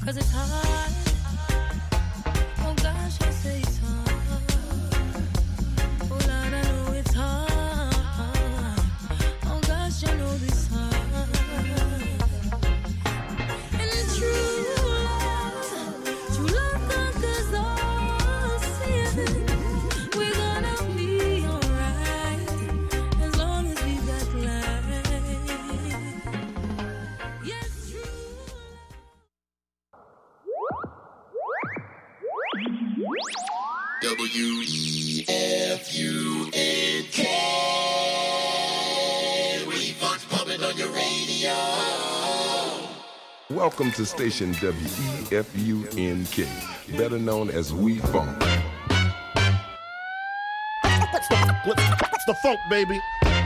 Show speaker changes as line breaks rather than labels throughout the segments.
'cause it's hard. Oh gosh, I say it's hard. Oh Lord, I know it's hard. Oh gosh, I know this hard. And true love conquers all sin. We're gonna be alright as long as we got life. Yes, true.
WEFUNK. Refunds pumping on your radio.
Welcome to station WEFUNK, better known as We Funk.
What's the funk, baby?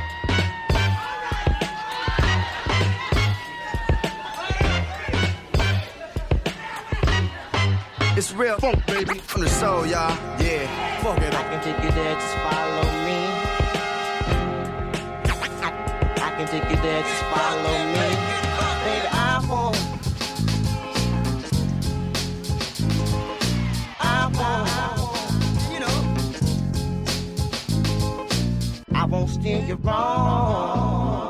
It's real funk, baby, from the soul, y'all. Yeah, fuck it.
I can take you there, just follow me. I can take you there, just follow me. Baby, I won't steer you wrong.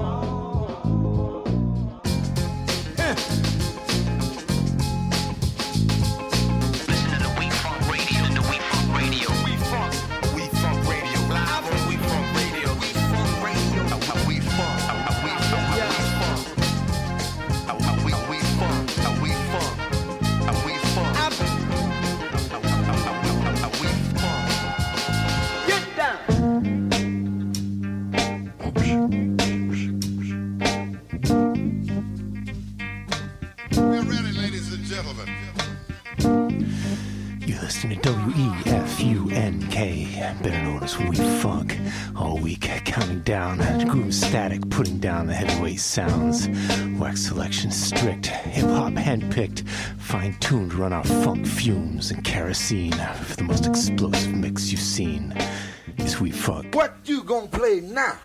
You're listening to WEFUNK, better known as We Funk. All week, counting down, groove static, putting down the heavyweight sounds. Wax selection strict, hip-hop handpicked, fine-tuned, run our funk fumes and kerosene for the most explosive mix you've seen. It's We Funk.
What you gonna play now?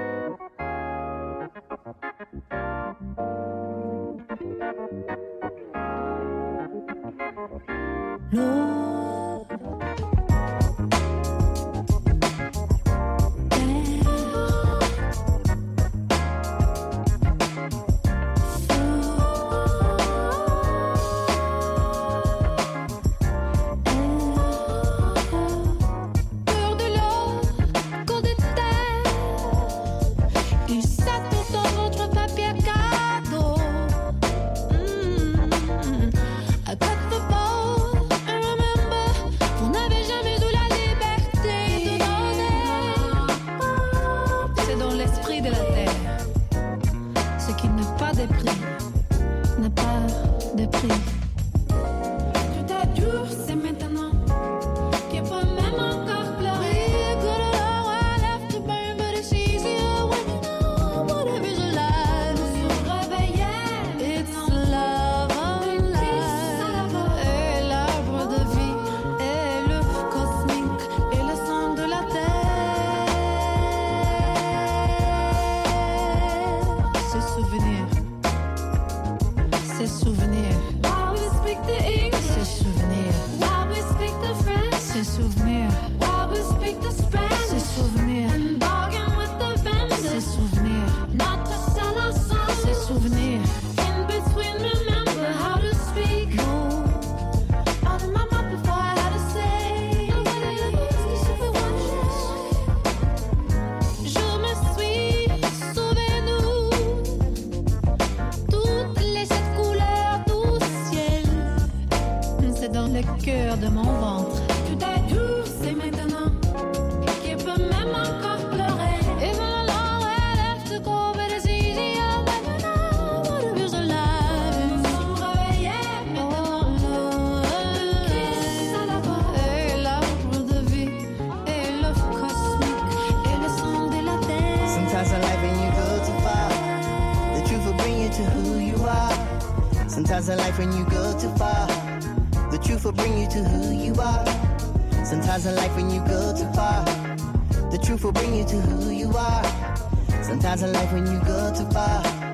Sometimes in life when you go too far, the truth will bring you to who you are. Sometimes in life when you go too far, the truth will bring you to who you are. Sometimes in life when you go too far,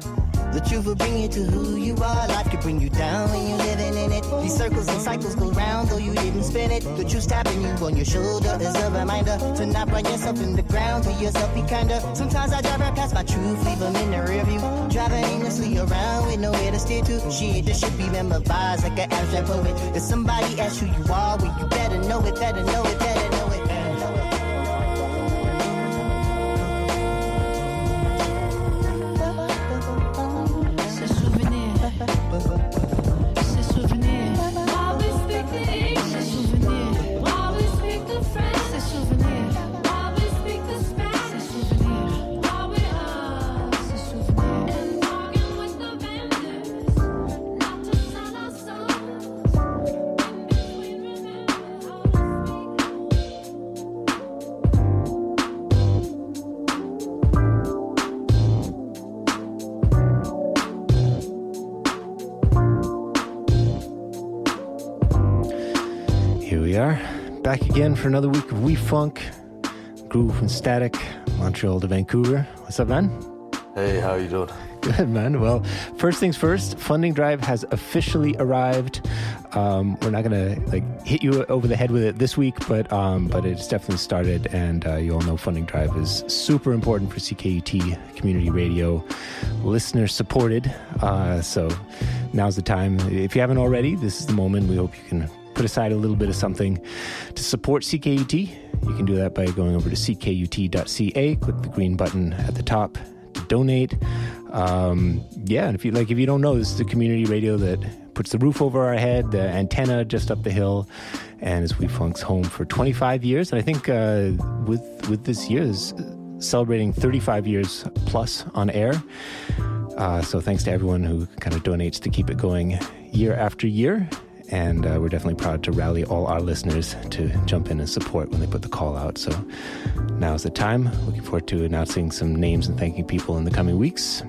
The truth will bring you to who you are. Life could bring you down when you're living in it. These circles and cycles go round, though you didn't spin it. The truth tapping you on your shoulder is a reminder to not run yourself in the ground. To yourself, be kinder. Sometimes I drive right past my truth, leave them in the rear view. Driving aimlessly around with nowhere to steer to. Shit, this should be memorized like an abstract poet. If somebody asks who you are, well, you better know it, better know it, better know it.
Back again for another week of We Funk, Groove and Static, Montreal to Vancouver. What's up, man?
Hey, how you doing?
Good, man. Well, first things first, funding drive has officially arrived. We're not gonna hit you over the head with it this week, but it's definitely started, and you all know funding drive is super important for CKUT community radio, listener supported. So now's the time. If you haven't already, this is the moment. We hope you can put aside a little bit of something to support CKUT. You can do that by going over to ckut.ca, click the green button at the top to donate. And if you don't know, this is a community radio that puts the roof over our head, the antenna just up the hill, and is We Funk's home for 25 years. And I think with this year is celebrating 35 years plus on air. So thanks to everyone who kind of donates to keep it going year after year. And we're definitely proud to rally all our listeners to jump in and support when they put the call out. So now's the time. Looking forward to announcing some names and thanking people in the coming weeks.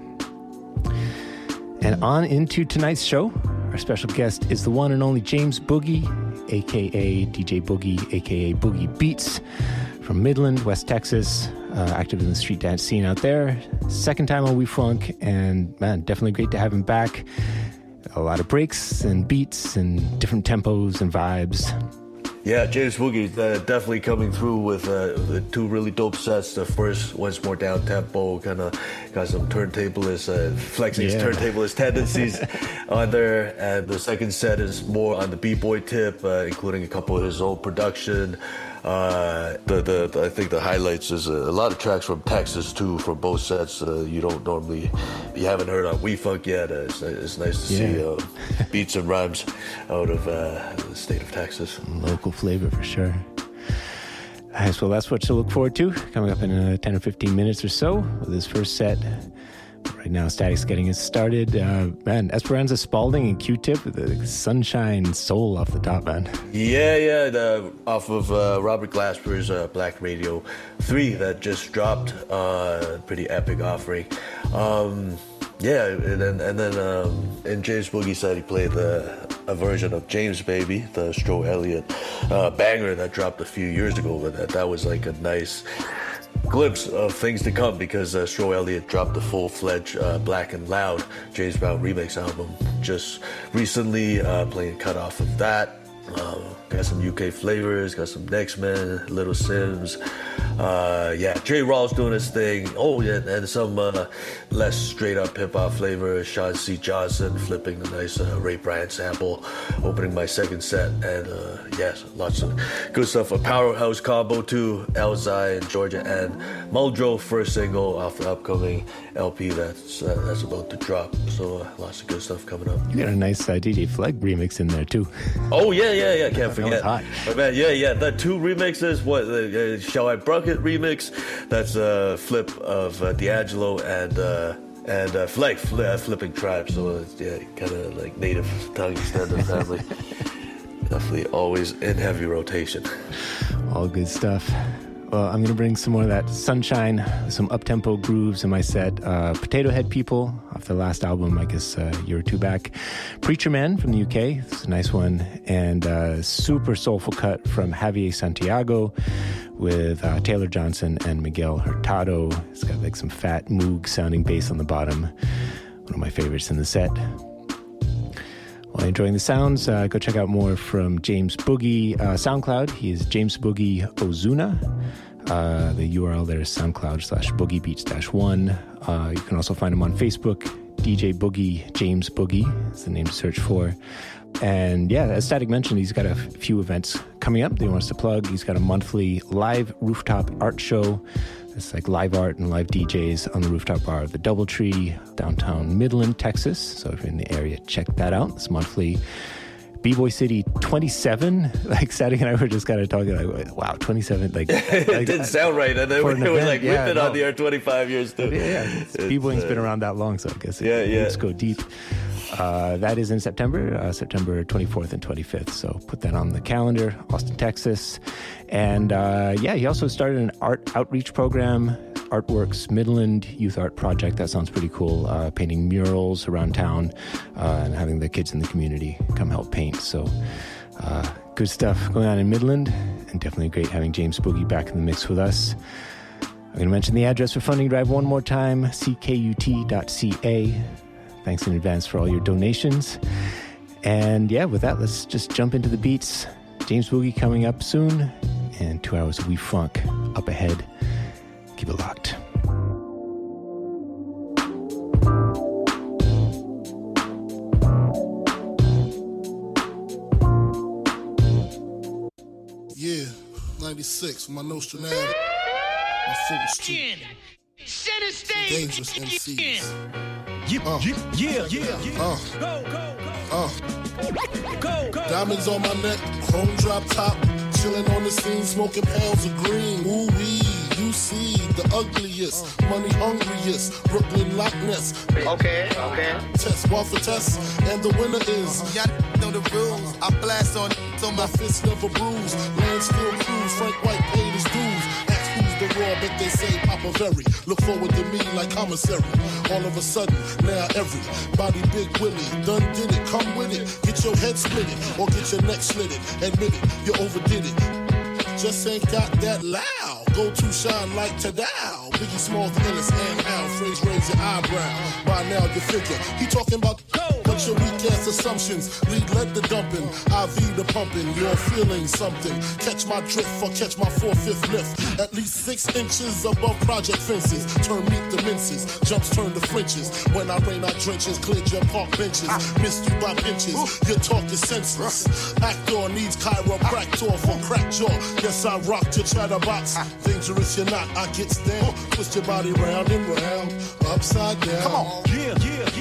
And on into tonight's show. Our special guest is the one and only James Boogie, a.k.a. DJ Boogie, a.k.a. Boogie Beats, from Midland, West Texas, active in the street dance scene out there. Second time on We Funk, and man, definitely great to have him back. A lot of breaks and beats and different tempos and vibes.
Yeah, James Boogie definitely coming through with two really dope sets. The first one's more down tempo, kind of got some turntablist, flexing his turntablist tendencies on there. And the second set is more on the b-boy tip, including a couple of his own production. I think the highlights is a lot of tracks from Texas too, from both sets. You haven't heard on We Funk yet. It's nice to see beats and rhymes out of the state of Texas.
Local flavor for sure. Nice. Well, that's what to look forward to coming up in 10 or 15 minutes or so with his first set. Right now, Static's getting it started. Man, Esperanza Spalding and Q-Tip, the Sunshine Soul off the top, man.
Yeah, off of Robert Glasper's Black Radio 3 that just dropped. Pretty epic offering. And then in James Boogie said he played a version of James Baby, the Stro Elliott banger that dropped a few years ago. But that was like a nice glimpse of things to come, because Stro Elliott dropped the full-fledged Black and Loud James Brown remix album just recently, playing cut off of that. Got some UK flavors, got some Next Men, Little Sims. Jay Rawls doing his thing. And some less straight-up hip-hop flavor. Sean C. Johnson flipping the nice Ray Bryant sample, opening my second set. And lots of good stuff. A powerhouse combo too. Elzai and Georgia and Muldrow, first single off the upcoming LP that's about to drop. So lots of good stuff coming up.
You got a nice DJ Flegg remix in there too.
Oh yeah, can't forget.
Hot.
But man, the two remixes. What Shall I Bucket remix? That's a flip of D'Angelo and Flegg flipping Tribe. So kind of like native tongue extended family. Definitely always in heavy rotation.
All good stuff. Well, I'm going to bring some more of that sunshine, some up-tempo grooves in my set. Potato Head People off the last album, I guess a year or two back. Preacher Man from the UK, it's a nice one. And super soulful cut from Javier Santiago with Taylor Johnson and Miguel Hurtado. It's got like some fat Moog sounding bass on the bottom. One one of my favorites in the set. While enjoying the sounds, go check out more from James Boogie SoundCloud. He is James Boogie Ozuna. The URL there is SoundCloud/BoogieBeats-1. You can also find him on Facebook. DJ Boogie, James Boogie is the name to search for. And yeah, as Static mentioned, he's got a few events coming up that he wants to plug. He's got a monthly live rooftop art show. It's like live art and live DJs on the rooftop bar of the Doubletree, downtown Midland, Texas. So if you're in the area, check that out. It's monthly. B-Boy City 27, like Static and I were just kind of talking like, wow, 27, like
it didn't sound right, and then we were like, we've been on the air 25 years too.
Yeah. B-Boying's been around that long, so I guess let's go deep. That is in September, September 24th and 25th. So put that on the calendar, Austin, Texas. And he also started an art outreach program, Artworks Midland Youth Art Project. That sounds pretty cool. Painting murals around town and having the kids in the community come help paint. So good stuff going on in Midland, and definitely great having James Boogie back in the mix with us. I'm going to mention the address for Funding Drive one more time, ckut.ca. Thanks in advance for all your donations. And yeah, with that, let's just jump into the beats. James Boogie coming up soon, and 2 hours of We Funk up ahead. Keep it locked.
Yeah, 96, my Nostradamus, my full street.
Center stage.
Dangerous MCs. Diamonds on my neck, chrome drop top, chilling on the scene, smoking pounds of green. Ooh wee, you see the ugliest, money hungriest, Brooklyn Loch Ness.
Okay.
Test one for test, and the winner is.
Y'all know the rules. I blast on
My fist never bruised, land still cruise. Frank White paid his dues. Ask who's the raw, but they say Papa Very. Look forward to me like commissary. All of a sudden, now everybody Big Willie done did it. Come with it, get your head split it, or get your neck slit it. Admit it, you overdid it. Just ain't got that loud. Go to shine like Tadao. Biggie Smalls, Ellis, and Al. Phrase raise your eyebrow. By now you figure he talking about but your weak ass assumptions. Lead led the dumping, IV the pumping. You're feeling something. Catch my drift or catch my 4/5 lift. At least 6 inches above project fences. Turn meat to minces. Jumps turn to flinches. When I rain out drenches, cleared your park benches. Missed you by inches. Your talk is senseless. Actor needs chiropractor for crack jaw. Yes, I rock your chatterbox. Dangerous you're not. I get down. Twist your body round and round. Upside down. Come on.
Yeah.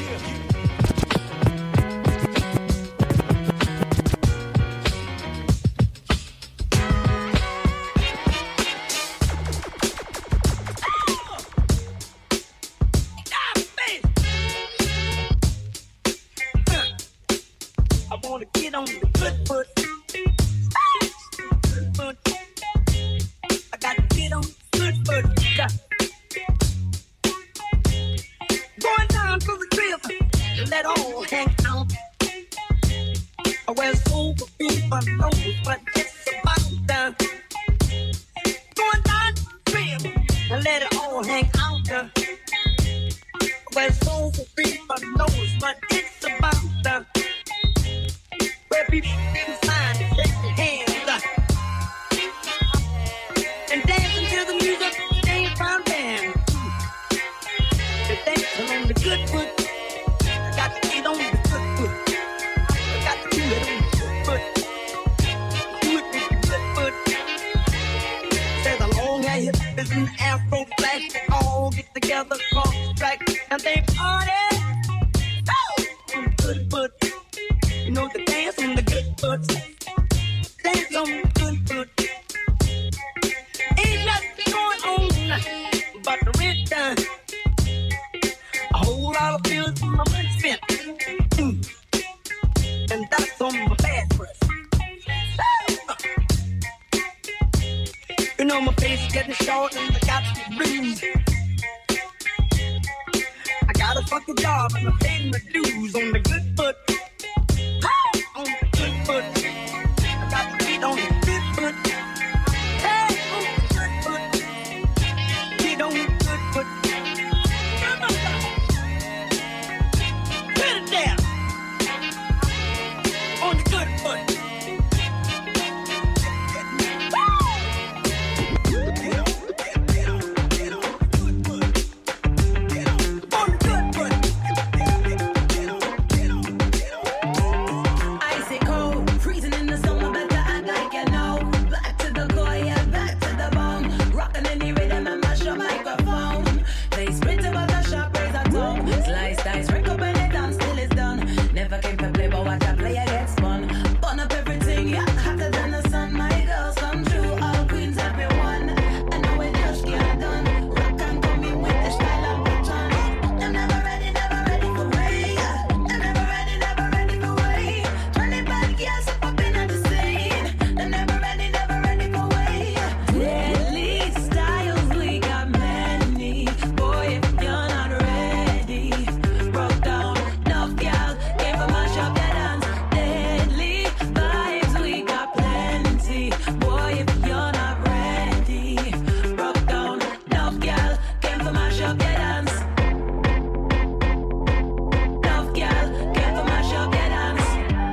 I wanna get on the good foot. I gotta get on the good foot. Going down to the crib, let all hang out. Where soul for people knows, but it's about done. Going down to the crib, let it all hang out. Where soul for people knows, but it's about done. Where people can sign and shake their hands and dancing to the music, dance from them. They're dancing on the good foot. I got to get on the good foot. I got to do it on the good foot. Do it with the good foot. There's a long hair, hips, and the afro flash. They all get together, cross the track, and they party. Oh, on the good foot. You know the dance on the good foot. Dance on the good foot. Ain't nothing going on but the rent done. A whole lot of bills for my money spent. And that's on my bad breath. You know my face is getting short and I got the blues. I got a fucking job and I'm paying my dues on the good foot. On the good foot. I got to get on the good foot. Hey, on the good foot. Get on the good foot.
dice. Break up and it done, still it's done. Never came to play, but watch a player get spun. Burn up everything, yeah, hotter than the sun. My girls come true, all queens, everyone. I know it just can't done. Rock and come in with the style and pattern. I'm never ready for way. I'm never ready for way. 20 bad girls up in the scene. I'm never ready for way. Deadly styles, we got many. Boy, if you're not ready, broke down, love girl, came from my shop, yeah, dance. Deadly vibes, we got plenty. Boy, if you're not ready, broke down, love girl, came from my shop, yeah, dance. Love girl, came from my shop, yeah, dance.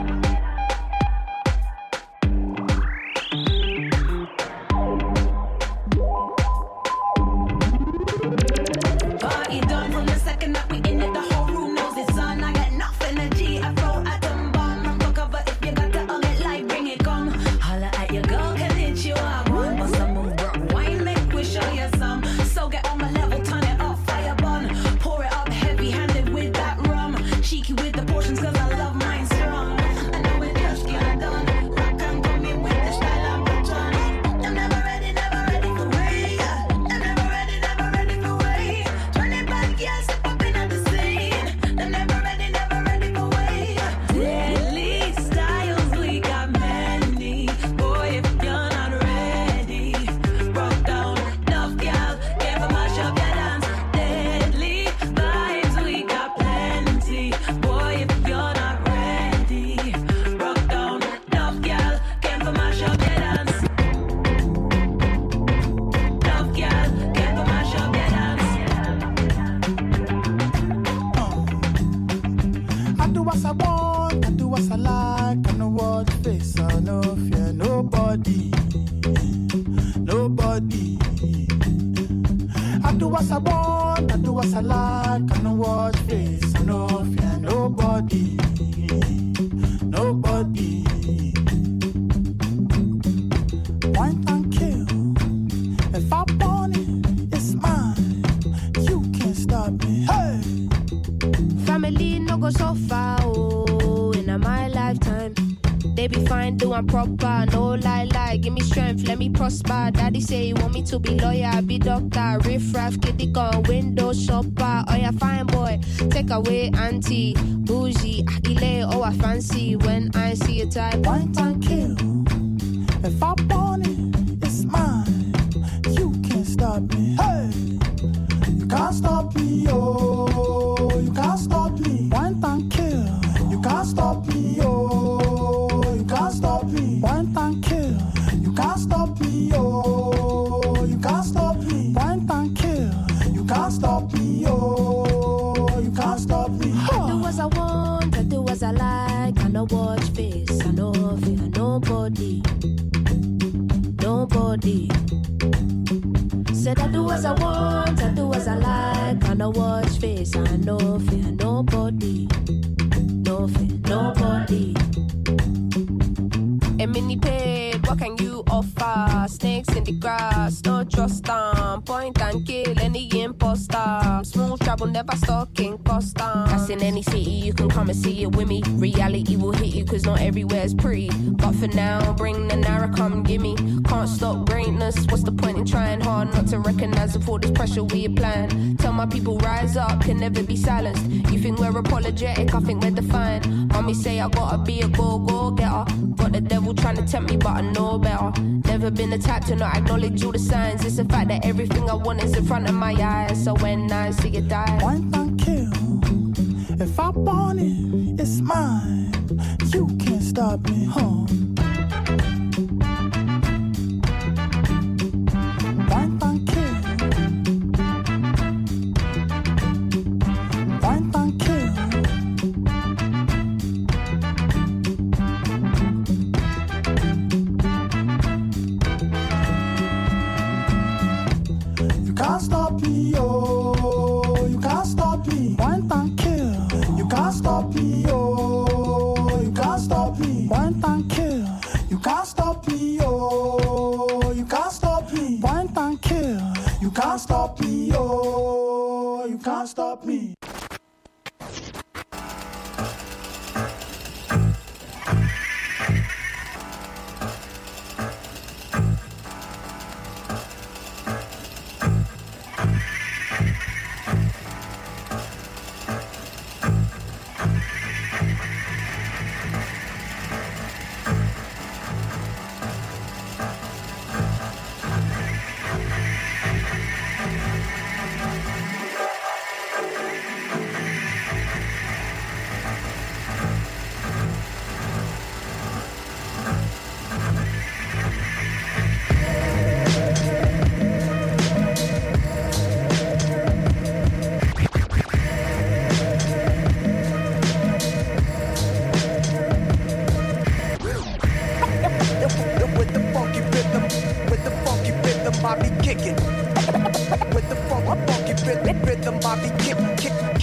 Party done from the second that we in it. The whole room knows it's on. I got enough energy. I throw atom bomb. Run for cover if you got to hug it like bring it come. Holla at your girl, can hit you up one. Bust a move, bro. Wine make we show you some. So get on my level, turn it up, fire bun. Pour it up heavy handed with that rum. Cheeky with the portions cause I love mine strong. I know it just can't done. Rock and come in with the style and pattern. I'm never ready for way. I'm never ready for way. 20 bad girls step up in the scene. I'm never ready for way. Deadly styles, we got many. Boy, if you're not ready, broke down, love girl, came from my shop, yeah, dance. Deadly vibes, we got plenty. Boy, if you're not ready, broke down, love girl, came from my shop, yeah, dance. Love girl, came from my shop, yeah, dance.
I do what I want, I do what I like. I know what face, I no fear nobody. Nobody. I do what I want, I do what I like. I know what face, I no fear nobody. Nobody. Point and kill. If I want it, it's mine. You can't stop me. Hey!
Family no go so far, oh, in my lifetime. They be fine, doing proper, no lie, give me strength, let me prosper. Daddy say he want me to be lawyer, be doctor, riff raff, kitty gun, window shopper. Oh yeah, fine boy, take away auntie, bougie, akile, oh I fancy when I see a type.
Point and kill. If I want it, it's mine. You can't stop me. Hey! You can't stop me, oh. You can't stop me. Point and kill. You can't stop me, oh. You can't stop me. Point and kill. You can't stop me, oh. You can't stop me. Point and kill. You can't stop me, oh. You can't stop me.
I do as I want, I do as I like. I no watch face, I no fear nobody. Nobody. Said I do as I want, I do as I like. I no watch face, I no fear nobody. No fear nobody. A mini paid, what can you offer? Snakes in the grass, no trust them. Point and kill any imposter. Smooth travel, never stalking Costa. That's in any city, you can come and see it with me. Reality will hit you, cause not everywhere's pretty. But for now, bring the Nara, come gimme. Can't stop greatness, what's the point in trying hard not to recognize the this pressure we applying? Tell my people rise up, can never be silenced. You think we're apologetic, I think we're defiant. Mommy say I gotta be a go-getter. Got the devil trying to tempt me, but I know better. Never been the type to not acknowledge all the signs. It's the fact that everything I want is in front of my eyes. So when I see it die,
point and kill. If I want it, it's mine. You can't stop me, huh? Point and kill. Point and kill. You can't stop me, oh. You can't stop me. Point and kill. You can't stop me, oh. You can't stop me. Point and kill.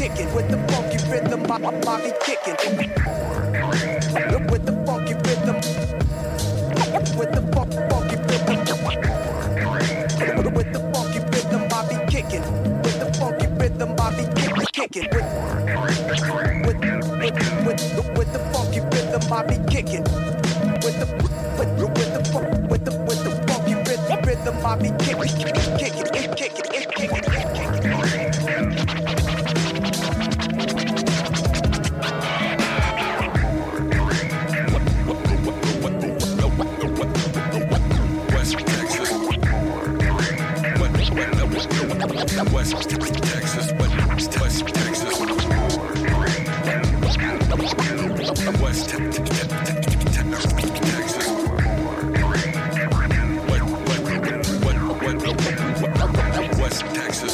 kicking with the funky rhythm. Bobby kicking with the funky rhythm. With the funky rhythm. With the funky rhythm. Bobby kicking with the funky rhythm. Bobby kicking with the funky rhythm. Bobby kicking with the funky rhythm. Bobby kicking.
West Texas, West Texas, West Texas.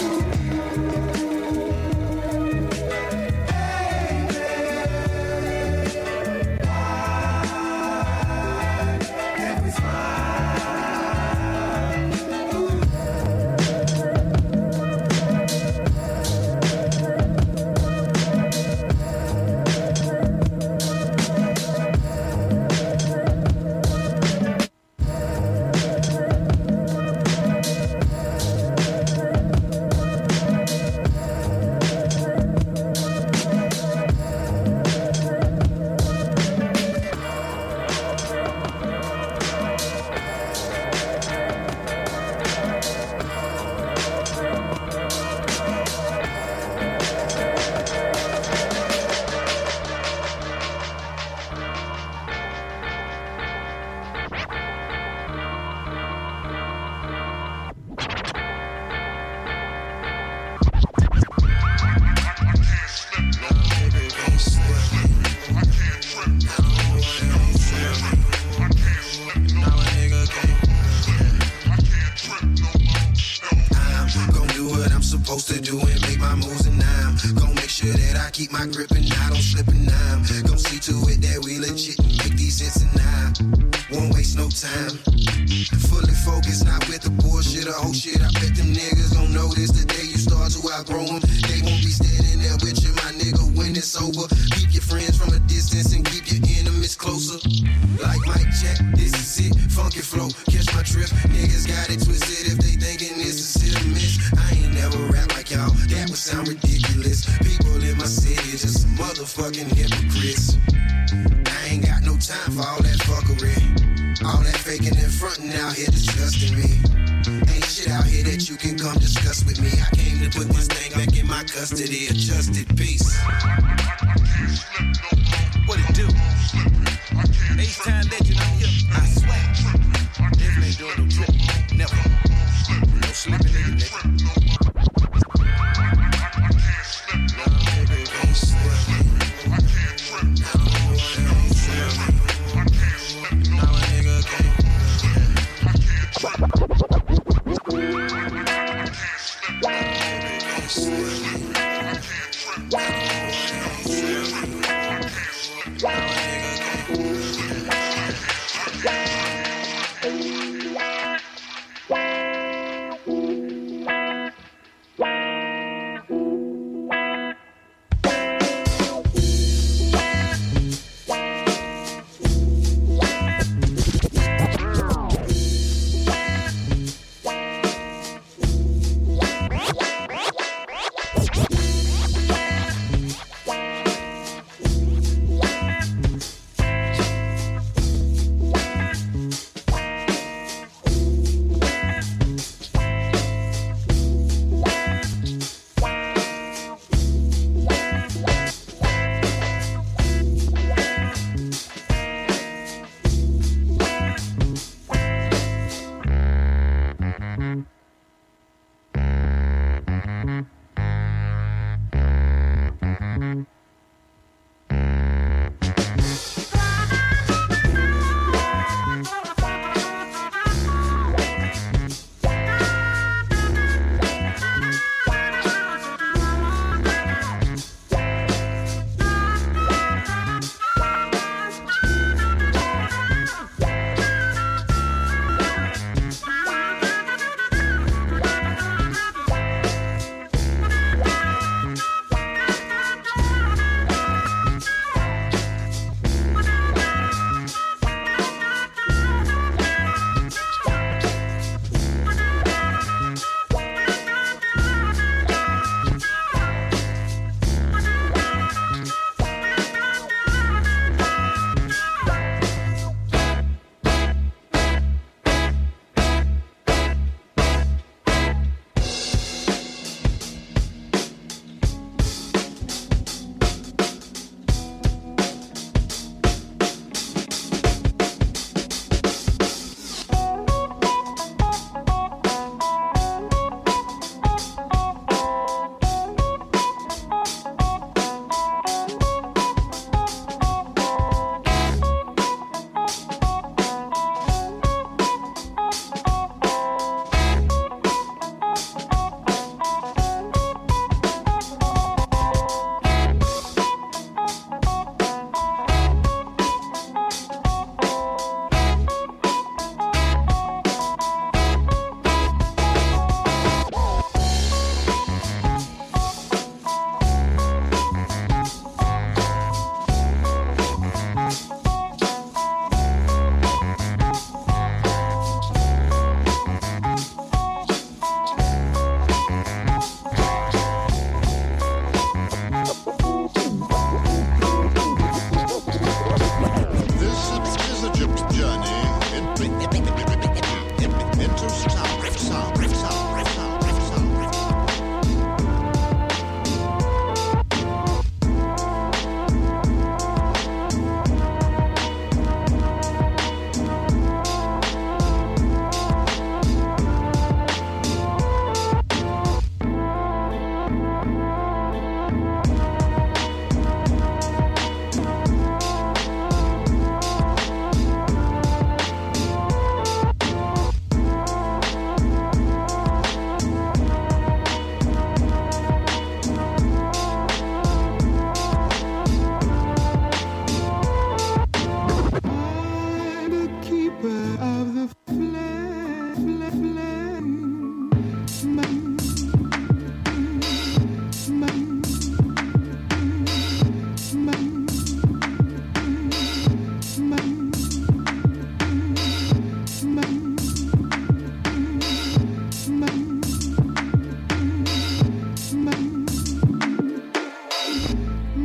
Keep my grip and I don't slip and I'm gon' see to it that we legit and make these hits and I won't waste no time. Fully focused, not with the bullshit or whole shit. I bet them niggas gon' notice the day you start to outgrow them. They won't be standing there with you, my nigga, when it's over. Keep your friends from a distance and keep your enemies closer. Like Mike Jack, this is it, funky flow, catch my trip. Niggas got it twisted if they thinking this is hit or miss. I ain't never rap like y'all, that would sound ridiculous. People in my city just some motherfucking hypocrites. I ain't got no time for all that fuckery. All that faking and fronting out here disgusting me. Ain't shit out here that you can come discuss with me. I came to put this thing back in my custody. Adjusted peace.
What it do? H-Time legend, I'm here. I swear. Definitely ain't doing no trip. Never. No slipping in the nigga.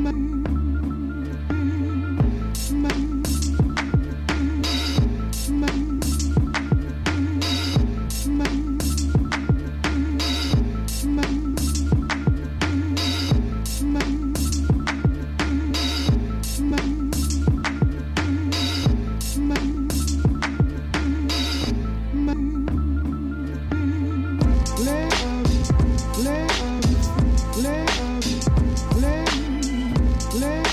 Lay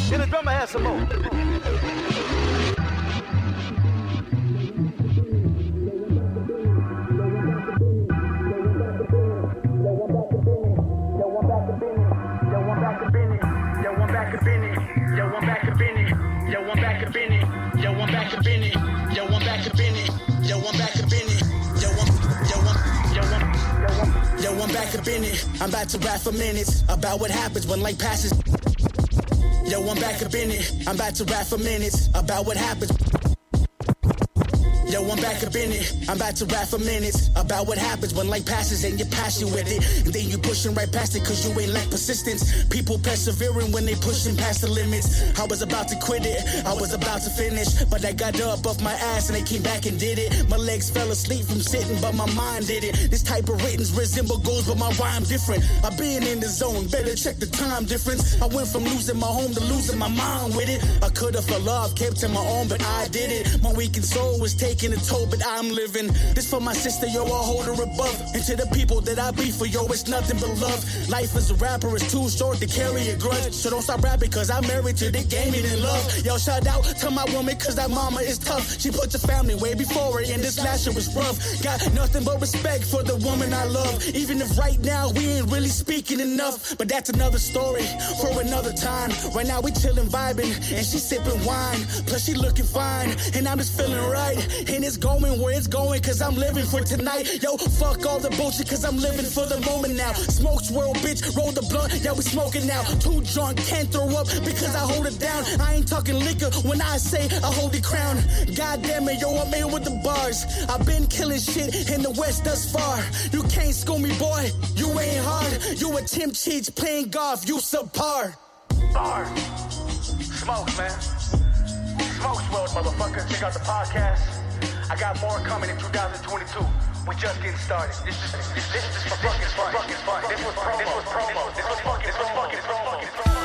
Then the drummer has some more.
I'm about to rap for minutes about what happens when life passes. Yo, I'm back up in it. I'm about to rap for minutes about what happens. Yo, I'm back up in it. I'm about to rap for minutes about what happens when life passes and you pass you with it. And then you pushing right past it cause you ain't lack persistence. People persevering when they pushing past the limits. I was about to quit it. I was about to finish. But I got up off my ass and they came back and did it. My legs fell asleep from sitting but my mind did it. This type of writtens resemble goals but my rhyme different. I been in the zone. Better check the time difference. I went from losing my home to losing my mind with it. I could have fell off, kept to my own but I did it. My weakened soul was taking a toll, but I'm living. This for my sister, yo, I hold her above. And to the people that I be for, yo, it's nothing but love. Life as a rapper is too short to carry a grudge. So don't stop rapping, cause I'm married to the game and in love. Yo, shout out to my woman, cause that mama is tough. She put the family way before her, and this last year was rough. Got nothing but respect for the woman I love. Even if right now we ain't really speaking enough. But that's another story for another time. Right now we chillin', vibing, and she sipping wine. Plus she looking fine, and I'm just feeling right. And it's going where it's going, cause I'm living for tonight. Yo, fuck all the bullshit, cause I'm living for the moment now. Smoke swirl, bitch, roll the blunt, yeah, we smoking now. Too drunk, can't throw up, because I hold it down. I ain't talking liquor when I say I hold the crown. God damn it, yo, I'm in with the bars. I've been killing shit in the West thus far. You can't school me, boy, you ain't hard. You a Tim Cheech playing golf, you subpar.
Bars. Smoke, man. Smoke swirls, motherfucker. Check out the podcast. I got more coming in 2022. We just getting started. This is for fucking fun. This was promo. This was fucking promo.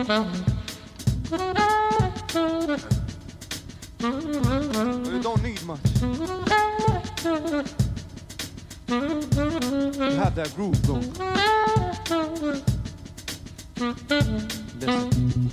It don't need much. You have that groove going. Listen.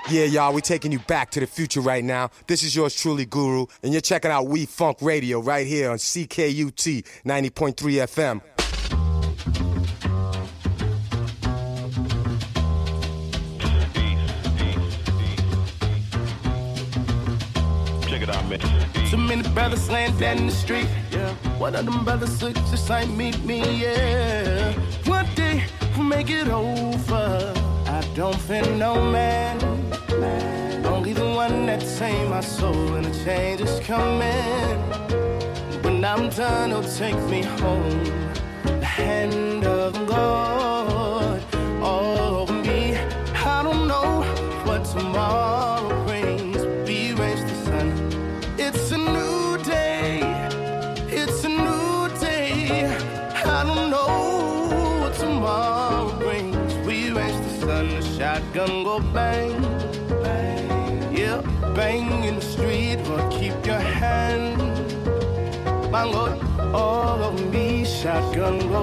Yeah, y'all, we taking you back to the future right now. This is yours truly, Guru, and you're checking out We Funk Radio right here on CKUT 90.3 FM.
Check it out, man. Too many brothers laying dead in the street. Yeah. One of them brothers look just like me, yeah. One day we'll make it over. I don't fear no man. Only the one that saved my soul, and the change is coming. When I'm done, he'll take me home. The hand of the Lord all over me. I don't know what tomorrow brings. We raise the sun. It's a new day. It's a new day. I don't know what tomorrow brings. We raise the sun. The shotgun go bang. Yeah, bang in the street, Lord, keep your hand. My Lord, all over me, shotgun go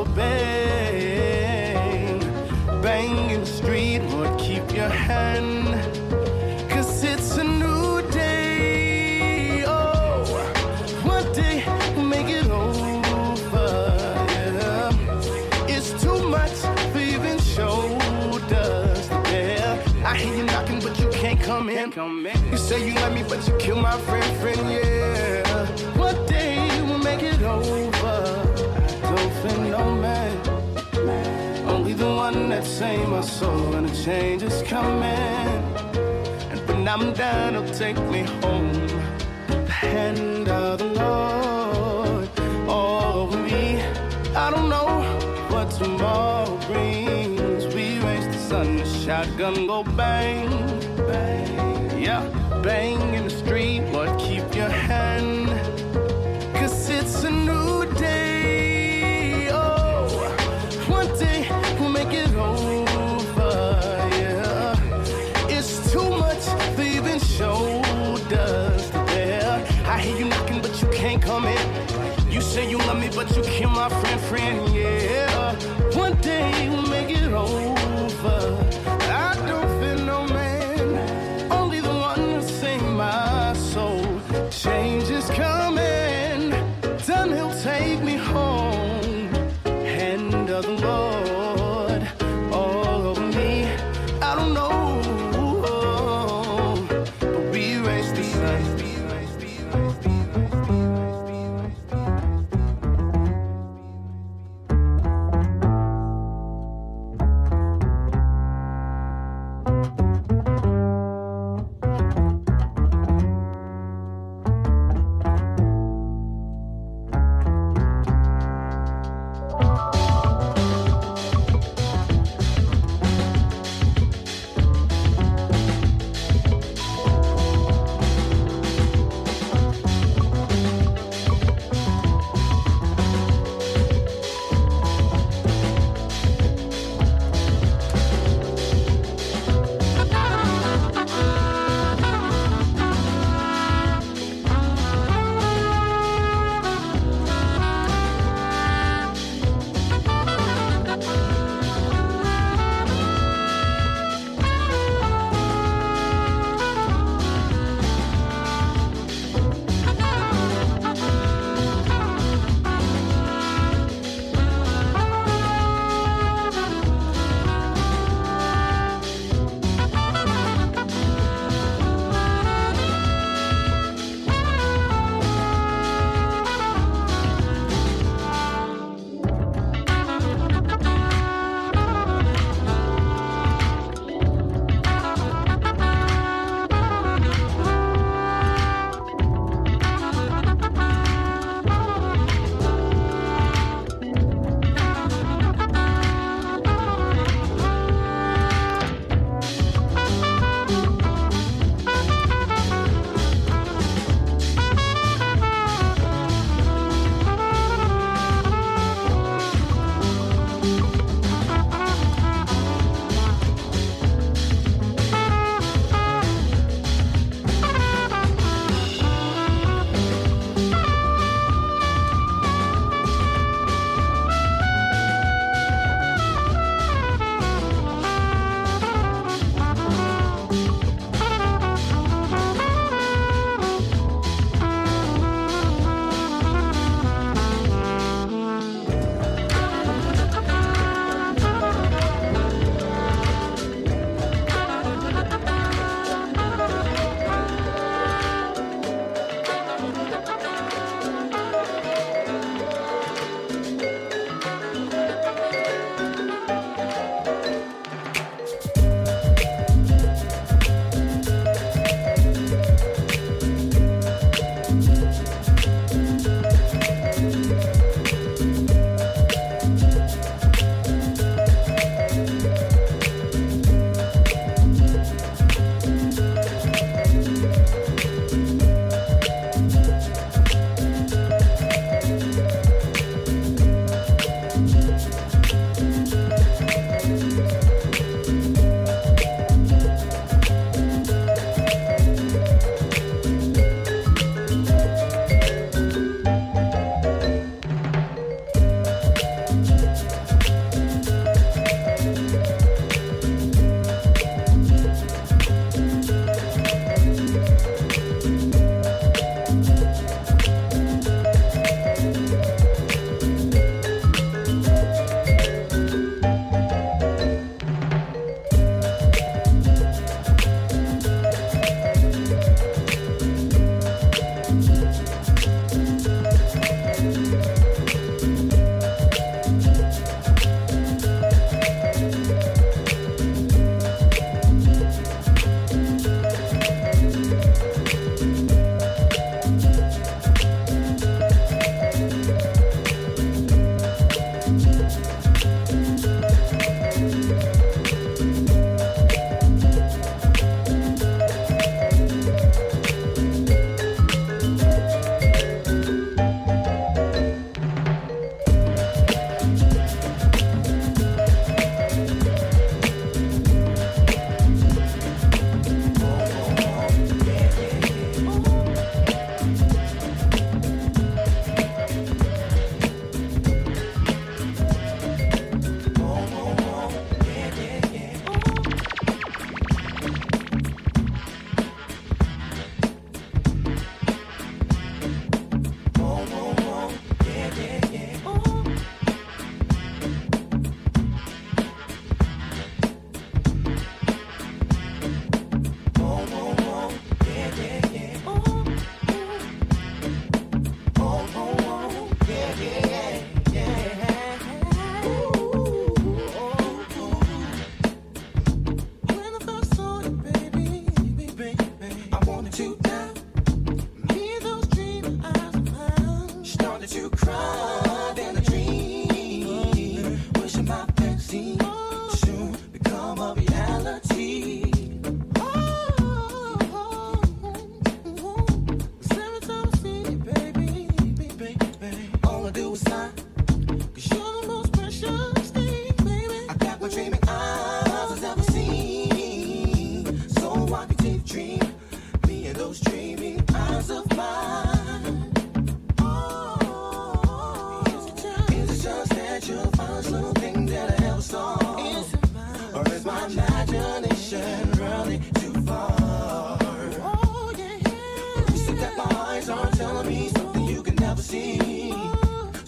bang. Bang in the street, Lord, keep your hand. 'Cause it's a new day. Oh, one day we'll make it over. Yeah, it's too much for even shoulders to bear. I hear you knocking, but you can't come in. You say you love me, but you kill my friend, yeah. One day we'll make it over. I don't fear no man. Only the one that saved my soul, and the change is coming. And when I'm done, he'll take me home. The hand of the Lord all over me. I don't know what tomorrow brings. We raise the sun, the shotgun go bang, bang. Yeah, bang in the street, Lord, keep your hand. 'Cause it's a new day. Oh, one day we'll make it over. Yeah, it's too much for even shoulders to bear. I hear you knocking, but you can't come in. You say you love me, but you kill my friend, yeah. One day we'll make it over. I don't fear no man. Only the one that saved my soul. Change is coming. Done, he'll take me home. Hand of the Lord all over me. I don't know, but we raise the sun.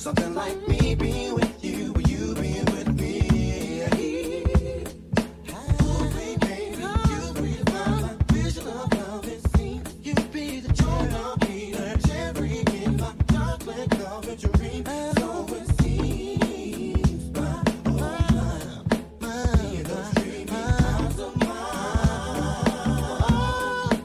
Something like me being with you, or you being with me. Oh, baby, you redefine my vision of love. It seems you be the joy of me, the cherry in my chocolate covered dream. So it seems my those dreamy eyes of mine.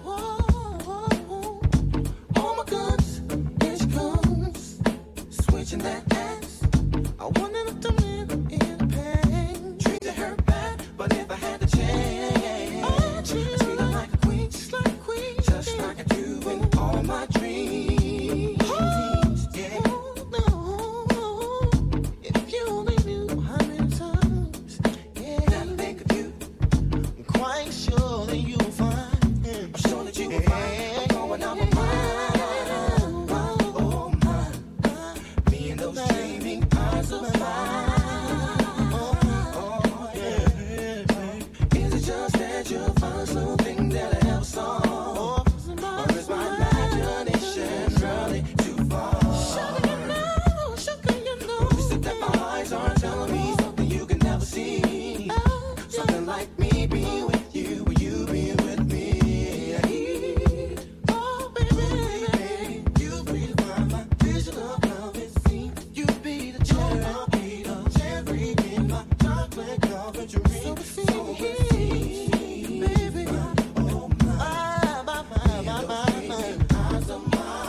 Oh my goodness, here she comes, switching that ass. I wonder if the men in the pain treated her bad, but if I had the chance, I'd treat her like a queen, just like a queen, just like I do in all my dreams. Yeah. No, if you only knew how many times, yeah, I think of you. I'm quite sure that you'll find. I'm sure that you will find. I'm going out my mind. Oh my, me and those dreaming eyes of mine. Oh yeah. Is it just that you'll find something that helps on? Or is my imagination really too far? Sugar, you know. You said that my eyes are telling me something you can never see. Something like me being with you, or you being with me. Oh, baby, you redefine my vision of love. It seems you be the cherry in my chocolate covered dream. So it seems, baby, oh my eyes of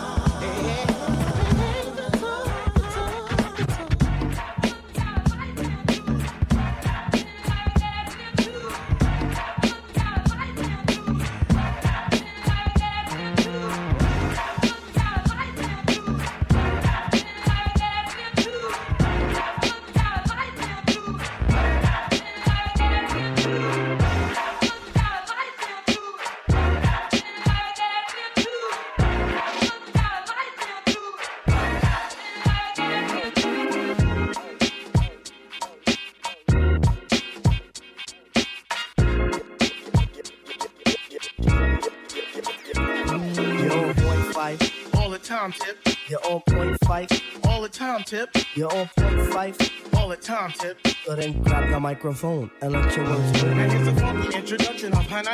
All the time, Tip.
You're on point fight.
All the time, Tip.
You're on point fight.
All the time, Tip.
So then grab the microphone and let your words go.
And here's a funky introduction of